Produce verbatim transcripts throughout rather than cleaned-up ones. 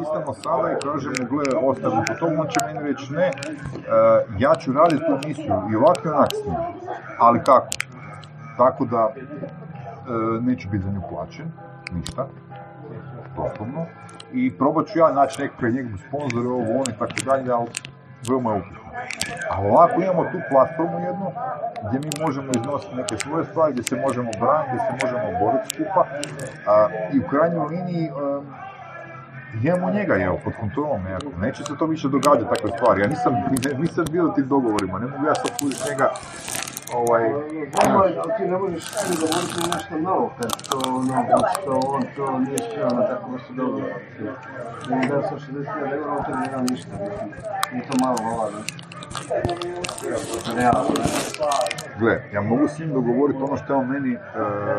pristanemo sada i kažemo, gle, ostavimo po tom, on će meni reći ne, uh, ja ću raditi tu emisiju i ovako i onak s njim, ali kako? Tako da uh, neću biti za nju plaćen, ništa, doslovno, i probat ću ja naći nekakve njegove sponzore, ovo, ono i tako dalje, ali veoma je upitno. A ovako imamo tu platformu jednu, gdje mi možemo iznositi neke svoje stvari, gdje se možemo braniti, gdje se možemo boriti skupa, a, i u krajnjoj liniji a, imamo njega, evo, pod kontrolom nekako. Neće se to više događati takve stvari. Ja nisam, nisam bio u tim dogovorima, ne mogu ja sad pustiti njega. Ovaj, ali ti ne možeš ti govoriti nešto novo, kad to, ono, što on to nije spremno na tako vrstu dogovora. I da sa šezdeset hiljada eura on to ne nema ništa, nije to malo ovako. Gle, ja mogu s njim dogovoriti ono što je on meni e,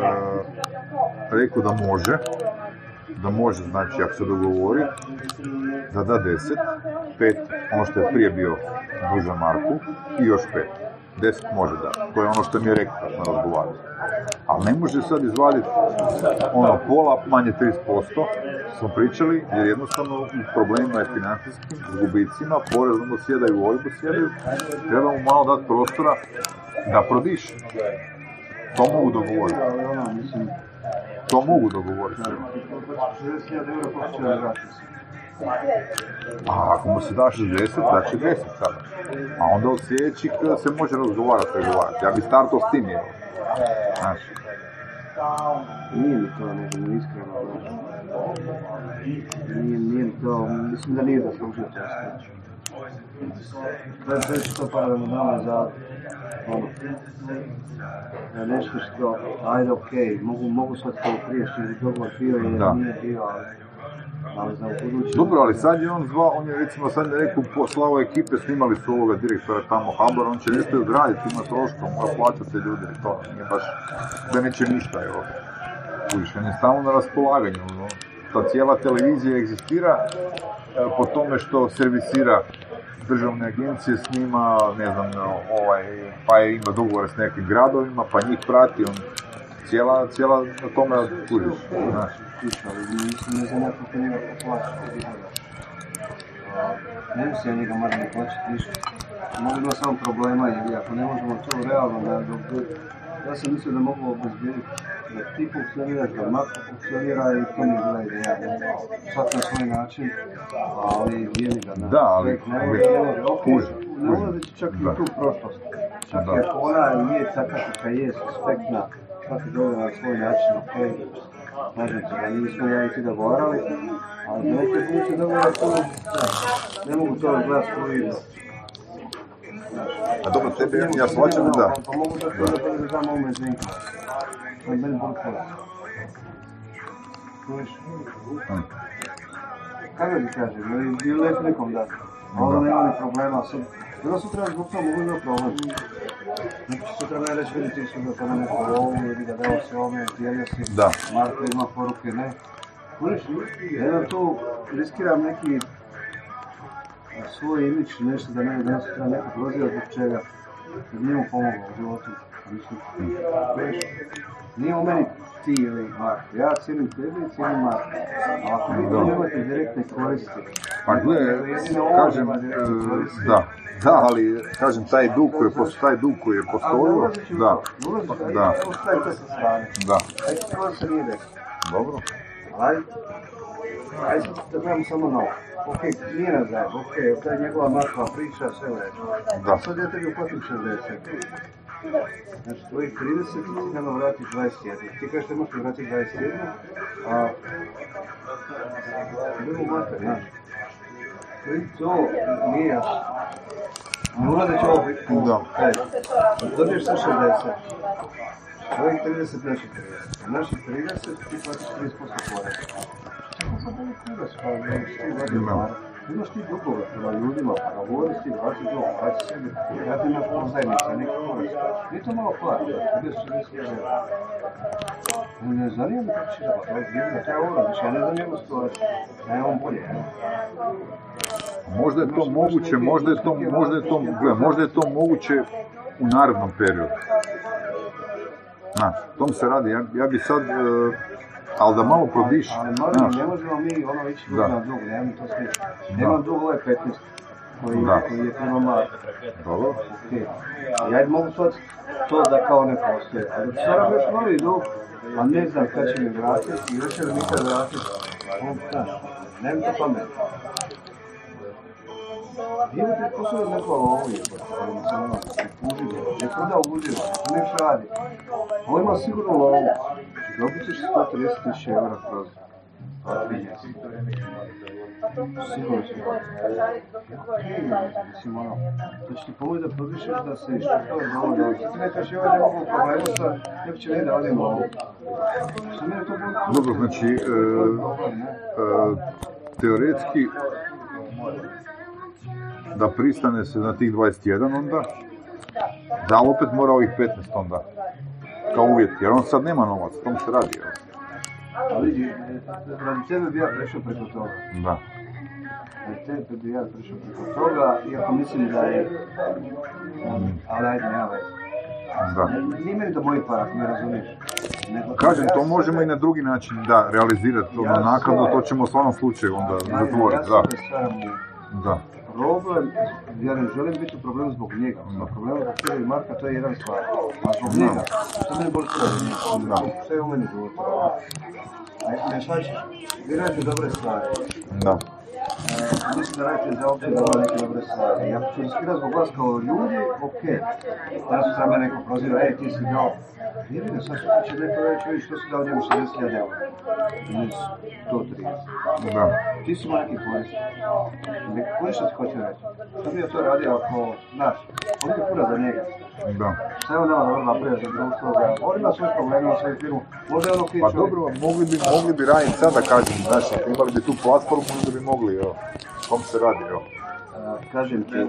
rekao da može, da može, znači ako se dogovori, da da deset, pet, ono što je prije bio dužan Marku i još pet. deset može da, to je ono što mi je rekao kad smo razgovarali. Ali ne može sad izvaditi ono pola, manje trideset posto, smo pričali, jer jednostavno u problemima je financijskim, s gubicima, porezom osjedaju, ojbu sjedaju, treba mu malo dati prostora da prodiše. To mogu dogovoriti. To mogu dogovoriti. A ako mu se da šezdeset, da će deset sada. A onda od sljedećih se može razgovarati, pregovarati. Ja bi startao s tim, evo. Znaš. Nije mi to, nego mi iskreno. Nije, nije mi to, mislim da nije zaslužio to sve. To je sve što paralelno dano za ono, nešto što, ajde okej, okay, mogu, mogu sad to prije što je dogovor bio i nije bio, ali ali za budući... Dobro, ali sad je on zvao, on je recimo sad rekao, poslao ekipe, snimali su ovoga direktora tamo Habar, on će nešto odraditi, ima troško, mora plaćati ljude i to, nije baš da neće ništa, evo. Uviš, on je stalno na raspolaganju, no. Ta cijela televizija egzistira e, po tome što servisira državne agencije, snima, ne znam, ovaj, pa je ima dogovore s nekim gradovima, pa njih prati, on cijela, cijela na tome kužiš, znaš. Ali mislim ne znam kako njega plaćati. Ne bi se ja njega mada ne plaćati ništa. Možda ima samo problema, jer ako ne možemo to realno da dobiti, ja sam mislio da mogu obezbjediti da ti funkcioniraš, da Marko funkcionira i to mi je bila ideja. Svak na svoj način, ali vijeli ga na da, ali ne može, ne ulazeći čak i tu prošlost. Čak i ako ona nije taka kakva je, suspektna, svaki dođe na svoj način, okej. Kažem se, da nismo ja i ti dogovarali, ali da nekaj buduće dogovora to ne mogu to gledati svoju igru. A dobro, tebi ja shvaćam da da. Pa mogu da to da dam ovome zvinka. To je meni brkala. Čuješ? Kako ti kažem, ili nek nekom dati. Ovo nema ni problema, bilo sutra zbog toga mogu imati problem. Znači sutra me reći vidjeti su da to na neko ovu, ili da dao se ovome, dijelio si, Marko ima poruke, ne. Kužiš, jedan tu riskiram neki svoj imidž, nešto da ne da sutra neko proziva zbog čega, da bi njemu pomogao u životu. Kužiš, nije u meni ti ili Marko, ja cijelim tebi i cijelim Marko, ali ako vi to nemate direktne koristi, pa gle, kažem, da. Da, ali, kažem, taj dug koji je postojio, taj dug koji je postojio, da, da, da. Ajde, to se nije desilo. Dobro. Ajde, ajde da gledamo samo na ovo. Ok, nije nas zajedno, ok, to je njegova Markova priča, sve u redu. Da. Sad ja tebi uplatim šezdeset. Znači, tvojih trideset ti nema vratiš dvadeset jedan. Ti kažeš da možeš vratiti dvadeset jedan, a... Idemo mater, znaš. To nije jasno. Ne ulazeći ovo biti da. Dobiješ sa šezdeset. Ovih trideset, naših trideset. Naših trideset, ti platiš trideset posto poreza. Čekaj, sad da li kuda se, pa imaš ti vađe para. Imaš ti dugove prema ljudima, pa govoriš ti, vraći dug, vraći sebi. Ja ti imaš pozajmice, neki porez. Nije to malo plati, trideset, šezdeset eura. Ne zanima mi kako će da pa, vidim da te ovo radiš, ja ne znam njegu stvoriti. Da je on bolje, ne? Možda je to moguće, možda je to, možda je to, gle, možda je to moguće u narednom periodu. Znaš, tom se radi, ja, ja bi sad, e, ali da malo prodiši. Ali Marino, ne možemo mi ono ići dug na dug, nemam to slično. Nemam dug ovaj petnaest, koji, koji je prema Marko. Dobro. Okay. Ja mogu to, to da kao ne postoje. A dok stvaram još novi dug, a ne znam kad će mi vratiti i još će mi nikad vratiti. On, znaš, nemam to pametno. Ima ti posao neko ovo je, ali sam ono, ne uživo, ne prodao uživo, ne još radi. Ovo ima sigurno lovu. Dobit ćeš sto trideset tisuća eura kroz dva mjeseca. Sigurno ćeš dobiti. Mislim ono, to će ti pomoći da prodišeš da se što to je dobro dobro. Sad ti ne kaži ovaj ne mogu problemu sa, ne će ne da vadim lovu. Što mene to bude... Dobro, znači, e, e, teoretski, da pristane se na tih dvadeset jedan onda, da opet mora ovih petnaest onda, kao uvjet, jer on sad nema novac, o tom se radi, jel? Ali, radi tebe bi ja prešao preko toga. Da. Radi tebe bi ja prešao preko toga, iako mislim da je... Ali ajde, nema već. Da. Nije meni da moji para, ako me razumiješ. Kažem, to možemo i na drugi način, da, realizirati to na nakladno, to ćemo u svakom slučaju onda zatvoriti, da. Da. Problem, ja ne želim biti u problemu zbog njega, zbog problema zbog Kira i Marka, to je jedan stvar. A zbog njega, to meni boli sve, sve je u meni života. A ne šaćeš, vi radite dobre stvari. Da. E, mislim da radite za opće da radite dobre stvari. Ja ću riskirati zbog vas kao ljudi, okej. Danas su treba neko prozira, ej ti si dao. Vidi da sad sutra će neko reći, vidi što si dao njemu šezdeset hiljada eura. Ili sto trideset. Da. Ti si ima neki korist. Neki korist što ti hoće reći. Što bi ja to radio ako, znaš, on je pura za njega. Da. Šta je on nama dobro napravio za društvo, on ima svoje probleme, ima svoju firmu, možda je ono kriv Pa čovjek. dobro, mogli bi, mogli bi raditi sad da kažem, znaš, imali bi tu platformu, onda bi mogli, evo, kom se radi, evo. Kažem ti,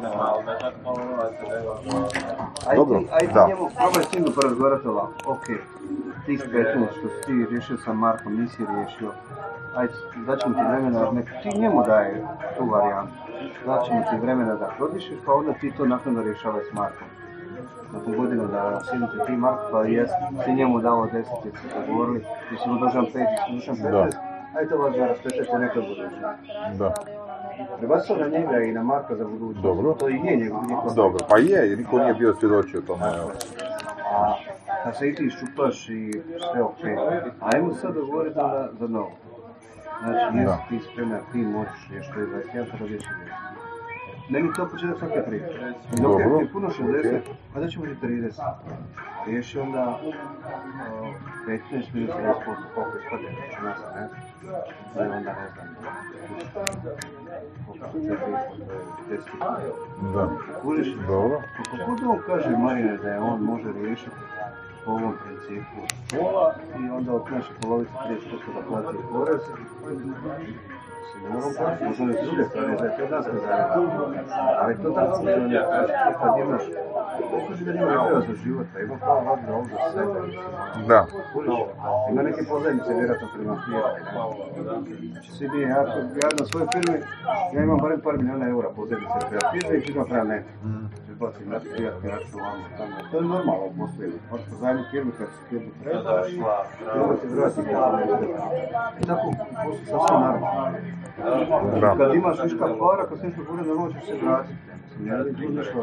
Dobro, ajde da. njemu, probaj s njim da porazgovarati ovako, okej, tih petnaest što si ti riješio sa Markom, nisi riješio, ajde, daćemo ti vremena, nek ti njemu daje tu varijantu, daćemo ti vremena da prodišeš, pa onda ti to nakon rješavaj s Markom. Nakon godinu da sjedite ti Marko, pa jes, ti njemu dao deset, jer ste dogovorili, ti si mu dužan pet, ti si dužan petnaest, ajde to vas da raspečete nekad buduće. Da. Prebacao na njega i na Marka za budućnost. Dobro. To i je njegov njegov. Dobro, pa je, jer niko nije bio svjedočio tome, evo. A kad se i ti šupaš i sve okej, ajmo sad dogovoriti za, za novo. Znači, jesi ti spreman, ti možeš još to je dvadeset jedan, sada već je. Meni to početak svake priče. Dok je ti puno šezdeset, a da ćemo ti trideset. Riješi onda petnaest minus trideset posto, koliko je spadne, znači nas, ne? Da je onda ne znam, koliko su četiri, deset. Da. Kužiš? Dobro. Kako god on kaže Marine da je on može riješiti po ovom principu pola i onda od naše polovice trideset posto da plati porez, se ne moram platiti, možda ne s druge strane, da je to nas ne zarada. Ali to tako se ne kaže, kad imaš, pokaži da nima treba za život, a ima kao vadno ovdje za sebe. Da. Ima neke pozajmice vjerojatno prema firme. Znači svi mi, ja, ja na svojoj firmi, ja imam barem par milijuna eura pozajmice prema firme i čitam prema neku. Bacim na prijatni račun, vamo tamo. To je normalno u poslu. Možeš pozajmiti firmu kad se firmu treba i treba ti vrati kada ne treba. I tako u poslu sasvim normalno. Kad imaš viška para, kad se nešto bude na noć, ćeš se vratiti. Mislim, ja vidim tu nešto.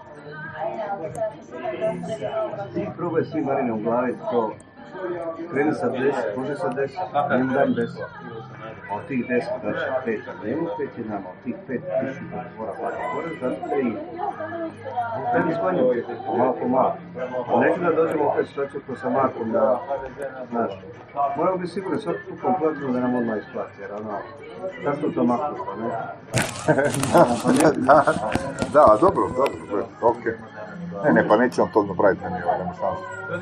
Ti probaj svi Marine u glavi to. Kreni sa deset, može sa deset, njemu dam deset. A od tih deset daći pet, a njemu pet je nama, od tih pet tisuća mora platiti porez, da tri. Sve mi smanjimo, malo po malo. A neću da dođemo opet situaciju ko sa Markom da, znaš, moramo biti sigurni svaki tu kompletno da nam odmah isplati, jer ono, da smo to makli, pa ne? da, da, dobro, dobro, okej. Ne, ne, pa neće on to napraviti, ne mi je nema šansu.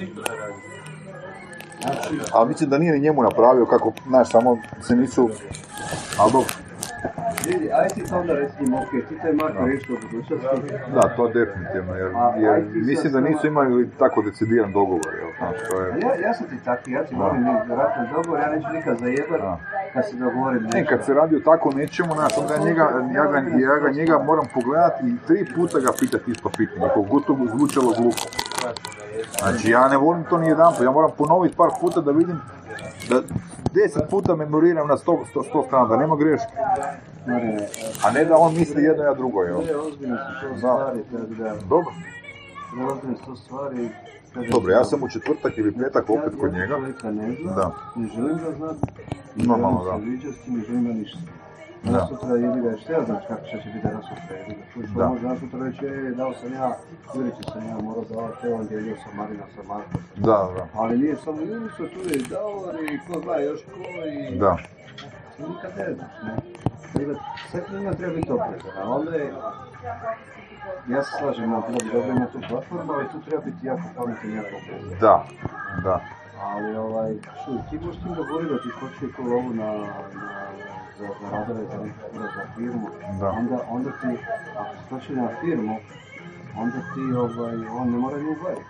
Ali mislim da nije ni njemu napravio kako, znaš, samo se nisu, ali dobro. Vidi, ajde ti to onda recimo, okej, ti taj Marko riješi u budućnosti. Da, to definitivno, jer, jer mislim da nisu imali tako decidiran dogovor, jel, znaš, to je... Ja, ja sam ti taki, ja ti volim vjerojatno dogovor, ja neću nikad zajebat kad se dogovorim nešto. Ne, kad se radi o tako nečemu, znaš, onda njega, ja, ga, ja ga njega moram pogledati i tri puta ga pitati isto pitanje, koliko gotovo zvučalo glupo. Znači, ja ne volim to ni jedan put, ja moram ponoviti par puta da vidim da deset puta memoriram na sto, sto, sto strana, da nema greške. A ne da on misli jedno, ja drugo, jel? Ne, ozbiljno su to stvari, tako da... Dobro. Ne, ozbiljno su to stvari... Dobro, ja sam u četvrtak ili petak opet kod njega. Čovjeka ne zna, Da. ne želim da znam, ne Normalno, želim da. se viđati, ne želim da ništa. Da. Danas sutra jebi ga, što ja znam kako će biti danas sutra jebi ga. Čuš, Da. može danas sutra reći, e, dao sam ja, Jurići sam ja morao davati evangeliju sa Marina, sa Markom. Da, da. Ali nije samo Jurića, tu je i Davor i ko zna još ko i... Da. Nikad ne znaš, ne. Tako da, sve njima treba biti oprezan, a onda je... Ja se slažem, nam treba dobro ima tu platformu, ali tu treba biti jako pametan i jako oprezan. Da, da. Ali ovaj, čuj, ti možeš tim dogovoriti da ti hoće ko lovu na, na, za, za radove, za nekako za firmu, Da. onda, onda ti, ako se hoće na firmu, onda ti, ovaj, on ne mora ni ubaviti.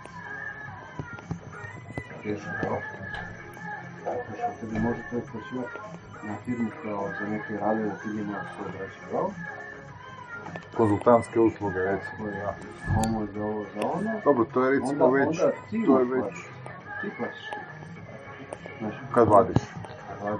Riješi to. Što tebi može to isplaćivati na firmu kao za neke radove, ti njima što obraćaju, Konzultantske usluge, recimo. koje ja pomoć za ovo, za ono, Dobro, to je recimo onda, već, onda ti to je mu već, plaćaš. Ti plaćaš. Znači, kad vadiš. vadiš.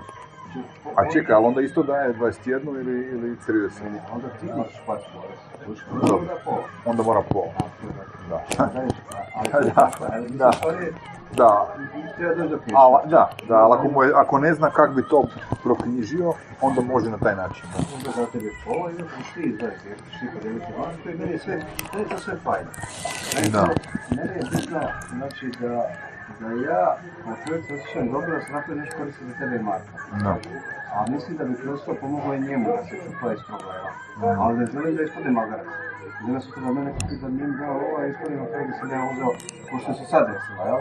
A čekaj, ali onda isto daje dvadeset jedan ili, ili trideset? Ne, onda ti imaš plaću porez. Dobro. Onda pola. Onda mora pola. Da. Daješ, ali Da, tako, ali da. stvari Da, treba doći do ali, da, da, ali ako, mu je, ako ne zna kako bi to proknjižio, onda može na taj način. Onda za tebe pola i onda ti izdaješ, jer ti šti podijeliti vanjsko i meni je sve, meni je to sve fajno. Meni, Da. to, meni je bitno, znači da, da ja, kao čovjek se osjećam dobro da sam napravio nešto korisno za tebe i Marka. Da. A mislim da bi kroz to pomoglo i njemu da se čupa iz problema. Ali ne želim da ispade magarac. Želim su to da mene kupi da mi da ova ispadima kada bi sam ja uzeo, ko što se sad desila, jel?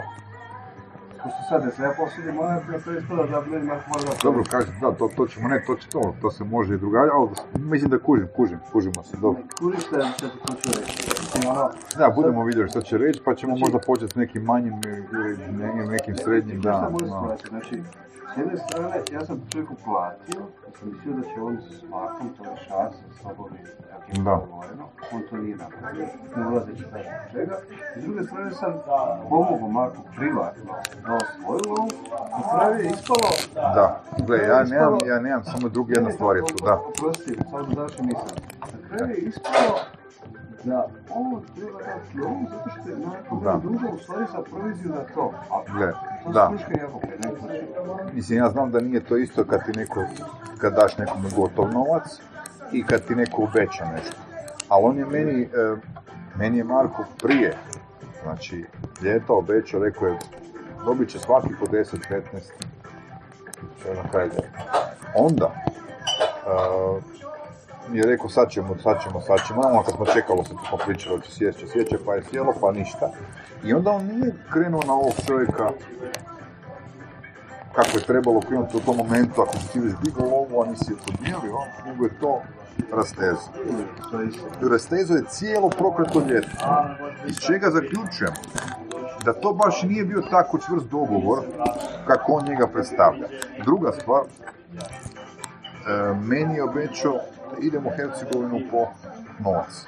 Ko što se sad desila, ja posljedim moja, na to ispada da meni Marko mora da... Dobro, kažem, da, to, to ćemo, ne, to će to, to se može i drugačije, ali mislim da kužim, kužim, kužimo se, dobro. Kužiš što što ti hoću reći. Mislim, ono, Da, budemo vidjeli što će reći, pa ćemo možda početi s nekim manjim ili ne- nekim srednjim, Znaš da, šta može no. situacija? Znači, s jedne strane, ja sam čovjeku platio, jer sam mislio da će on s Markom to rešavati sa sobom i kako je Da. dogovoreno. On to nije napravio, ne ulazeći da zbog čega. S druge strane sam pomogao Marku privatno, dao svoju lovu, na kraju je ispalo... Da, gle, ja nemam, ja nemam, samo druga jedna stvar je tu, da. Oprosti, samo da završim misao. Na kraju je ispalo da on treba dati lovu zato što je Marko Da. bio dužan u stvari za proviziju na to. A Gle, to da. su sluške jako ne. Mislim, ja znam da nije to isto kad ti neko, kad daš nekome gotov novac i kad ti neko obeća nešto. Ali on je meni, e, meni je Marko prije, znači, ljeta obećao, rekao je, dobit će svaki po deset petnaest, sve na kraju ljeta. Onda, e, je rekao sad ćemo, sad ćemo, sad ćemo, ono kad smo čekalo se, smo pričali da će sjest, će sjeće, pa je sjelo, pa ništa. I onda on nije krenuo na ovog čovjeka kako je trebalo krenuti u tom momentu, ako si ti već digao lovu, a nisi je podmijelio, nego je to rastezo. To je isto. Rastezo je cijelo prokleto ljeto. Iz čega zaključujem da to baš nije bio tako čvrst dogovor kako on njega predstavlja. Druga stvar, e, meni je obećao da idem u Hercegovinu po novac.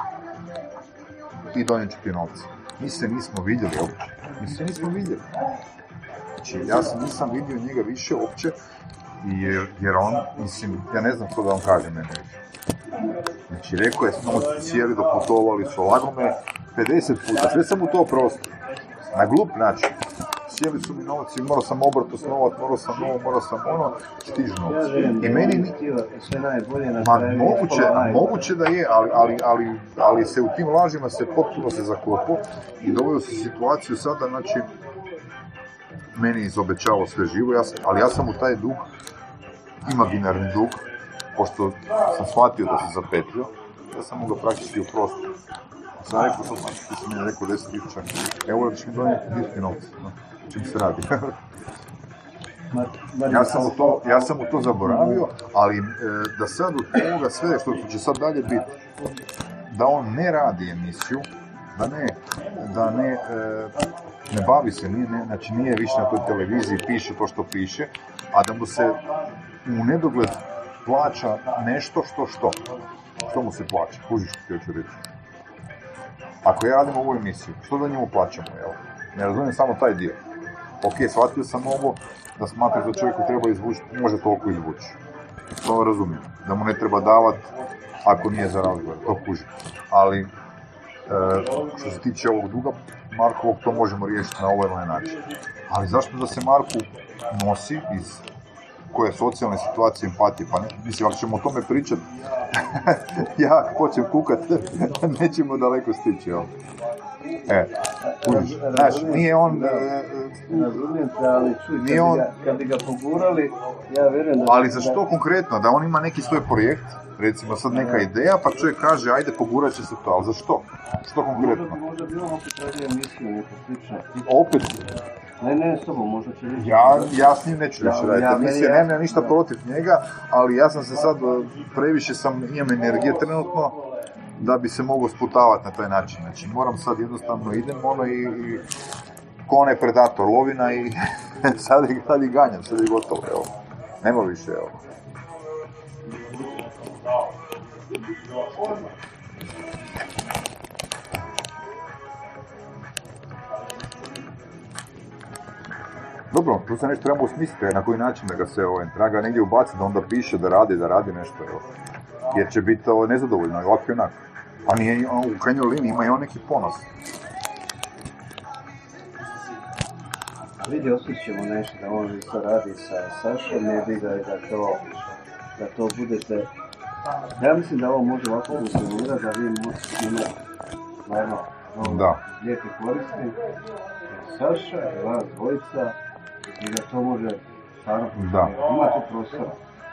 I donijet ću ti novce. Mi se nismo vidjeli uopće. Mi se nismo vidjeli. Znači, ja se nisam vidio njega više uopće, jer, jer on, mislim, ja ne znam što da vam kažem mene više. Znači, rekao je, smo cijeli doputovali su, lago me pedeset puta, sve sam mu to oprostio. Na glup način. Sjeli su mi novci, morao sam obrat osnovat, morao sam ovo, morao sam ono, stižu novci. I meni ni... sve najbolje na Ma, kraju. moguće, moguće da je, ali, ali, ali, ali se u tim lažima se potpuno se zakopao i doveo se situaciju sada, znači, meni je izobećavao sve živo, ja sam, ali ja sam u taj dug, imaginarni dug, pošto sam shvatio da se zapetljio, ja sam mu ga praktički oprostio. Sam rekao, to znači, ti si mi rekao deset tisuća eura, da će mi donijeti dirke novce, no, čim se radi. Ja sam, u to, ja sam u to zaboravio, ali e, da sad od ovoga sve što će sad dalje biti, da on ne radi emisiju, da ne, da ne, e, ne bavi se, nije, ne, znači nije više na toj televiziji, piše to što piše, a da mu se u nedogled plaća nešto što što. Što mu se plaća? Kužiš što ti hoću reći. Ako ja radim ovu emisiju, što da njemu plaćamo, jel? Ne razumijem samo taj dio. ok, shvatio sam ovo, da smatraš da čovjeku treba izvući, može toliko izvući. To razumijem, da mu ne treba davati ako nije za razgovor, to kuži. Ali, e, što se tiče ovog duga Markovog, to možemo riješiti na ovaj ili onaj način. Ali zašto da se Marku nosi iz koje socijalne situacije, empatije, pa ne, mislim, ako ćemo o tome pričati, ja počnem kukat, nećemo daleko stići, jel? E, kužiš, znaš, nije on... Razumijem te, ali čuj, kad, on, ga, kad bi ga pogurali, ja vjerujem da... Ali za što konkretno? Da on ima neki svoj projekt, recimo sad neka ideja, pa čovjek kaže, ajde pogurat će se to, ali za što? Što konkretno? Možda, možda bi on opet radio emisiju, neka slična. Opet? Ne, ne, s tobom, možda će reći... Ja, ja s njim neću reći raditi, ja, mislim, ja, nemam ništa ja. protiv njega, ali ja sam se sad, previše sam, imam energije trenutno, da bi se mogao sputavati na taj način. Znači, moram sad jednostavno idem ono i, i ko onaj predator, lovina i sad i, sad i ganjam, sad i gotovo, evo. Nema više, evo. Dobro, tu se nešto trebamo usmisliti, na koji način da ga se ovaj, treba ga negdje ubaciti, da onda piše, da radi, da radi nešto, evo. Jer će biti ovo nezadovoljno, ovako i onako. A nije, u krajnjoj liniji ima i on neki ponos. Vidi, osjećamo nešto da on to radi sa Sašom, ne bi da, da to, da to budete... Ja mislim da ovo može ovako funkcionirati, da vi možete imati stvarno lijepi korisni. Saša i vas dvojica i da to može stvarno funkcionirati. Ima tu prostora.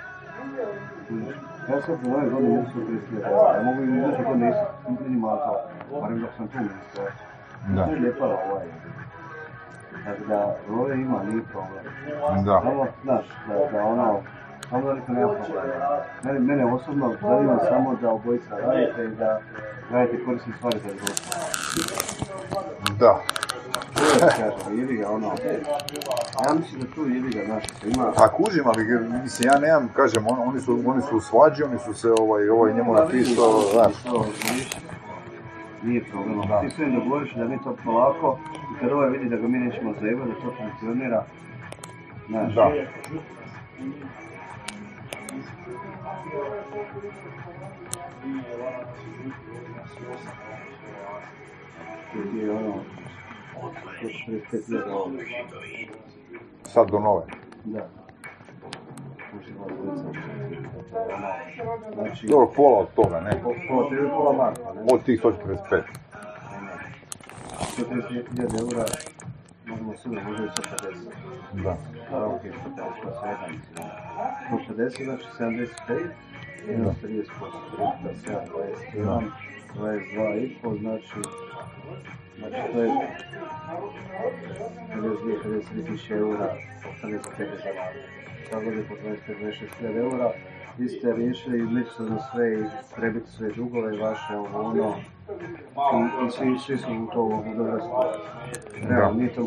Ja sad za ove godine nisu prisljedati, ja mogu i iduće godine isti minimalno to, barem dok sam tu ministarstvo. To je ljepala ovaj. Tako da, ove ima, nije problem. Da. Samo, znaš, da, da ono, samo da niko nema problema. Mene, mene osobno zanima samo da obojica radite i da radite korisne stvari za društvo. Da. To je kažem, jebi ga ono, ja mislim da tu jebi ga, znaš, ima... Pa kužim, ali mislim, ja nemam, kažem, on, oni, su, oni su u svađi, oni su se ovaj, ovaj njemu napisao, znaš. Nije problem, ti sve im dogovoriš da mi to polako i kad ovaj vidi da ga mi nećemo zajebati, da to funkcionira, znaš. Da. Ti je ono, šezdeset pet hiljada ovdje. Sad do nove? Da. Znači... Dobro, pola od toga, ne? Pola, tri pola marka, ne? Od tih sto četrdeset pet. sto trideset hiljada eura, možemo suda, možda i sto pedeset. Da. Da, ok, sto pedeset, sto pedeset, znači sedamdeset pet, minus trideset posto, sedam, dvadeset jedan, dvadeset dva i pol, znači... Znači to je pedeset dvije, pedeset tri tisuće eura, osamdeset pet za vlade. Sad godine po dvadeset pet, dvadeset šest hiljada eura, vi ste riješili međusobno sve i prebiti sve dugove vaše, ono, i, i svi, svi su u to u dobroj situaciji. Realno, nije to